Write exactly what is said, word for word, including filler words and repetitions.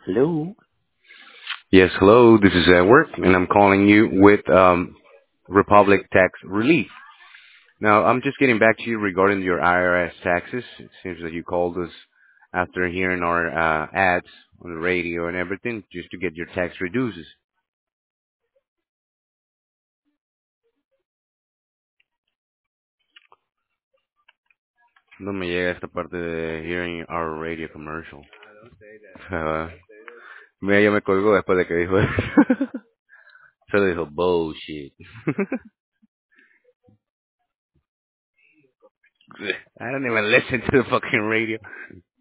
Hello. Yes, hello. This is Edward, and I'm calling you with um, Republic Tax Relief. Now, I'm just getting back to you regarding your I R S taxes. It seems that you called us after hearing our uh, ads on the radio and everything, just to get your tax reduces. No me llega esta parte de hearing our radio commercial. Uh, mira, ya me colgó después de que dijo eso. Solo dijo bullshit. I don't even listen to the fucking radio.